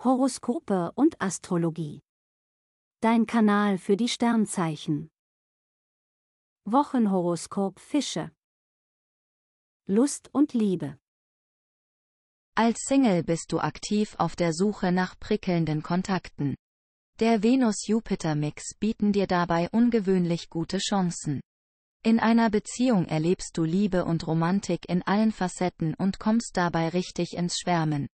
Horoskope und Astrologie. Dein Kanal für die Sternzeichen. Wochenhoroskop Fische. Lust und Liebe. Als Single bist du aktiv auf der Suche nach prickelnden Kontakten. Der Venus-Jupiter-Mix bieten dir dabei ungewöhnlich gute Chancen. In einer Beziehung erlebst du Liebe und Romantik in allen Facetten und kommst dabei richtig ins Schwärmen.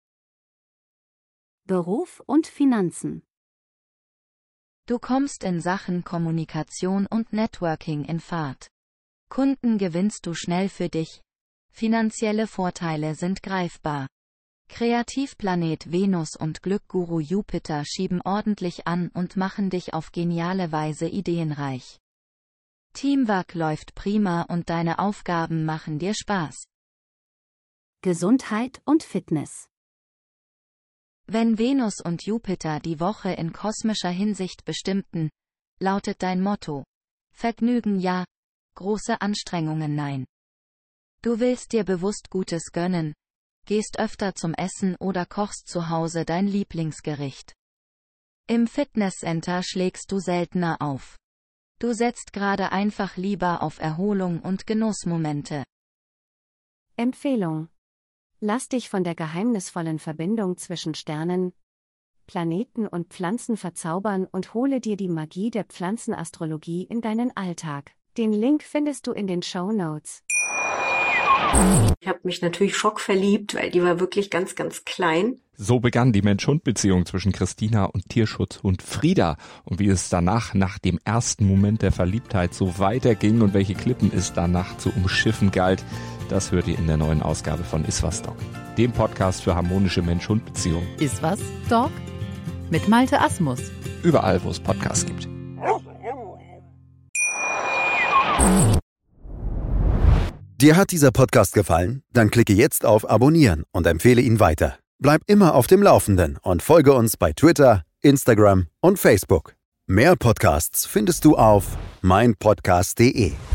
Beruf und Finanzen. Du kommst in Sachen Kommunikation und Networking in Fahrt. Kunden gewinnst du schnell für dich. Finanzielle Vorteile sind greifbar. Kreativplanet Venus und Glücksguru Jupiter schieben ordentlich an und machen dich auf geniale Weise ideenreich. Teamwork läuft prima und deine Aufgaben machen dir Spaß. Gesundheit und Fitness. Wenn Venus und Jupiter die Woche in kosmischer Hinsicht bestimmten, lautet dein Motto: Vergnügen ja, große Anstrengungen nein. Du willst dir bewusst Gutes gönnen, gehst öfter zum Essen oder kochst zu Hause dein Lieblingsgericht. Im Fitnesscenter schlägst du seltener auf. Du setzt gerade einfach lieber auf Erholung und Genussmomente. Empfehlung: Lass dich von der geheimnisvollen Verbindung zwischen Sternen, Planeten und Pflanzen verzaubern und hole dir die Magie der Pflanzenastrologie in deinen Alltag. Den Link findest du in den Shownotes. Ich habe mich natürlich schockverliebt, weil die war wirklich ganz, ganz klein. So begann die Mensch-Hund-Beziehung zwischen Christina und Tierschutzhund Frieda. Und wie es danach, nach dem ersten Moment der Verliebtheit, so weiterging und welche Klippen es danach zu umschiffen galt, das hört ihr in der neuen Ausgabe von Iswas Dog, dem Podcast für harmonische Mensch-Hund-Beziehungen. Iswas Dog? Mit Malte Asmus. Überall, wo es Podcasts gibt. Dir hat dieser Podcast gefallen? Dann klicke jetzt auf Abonnieren und empfehle ihn weiter. Bleib immer auf dem Laufenden und folge uns bei Twitter, Instagram und Facebook. Mehr Podcasts findest du auf meinpodcast.de.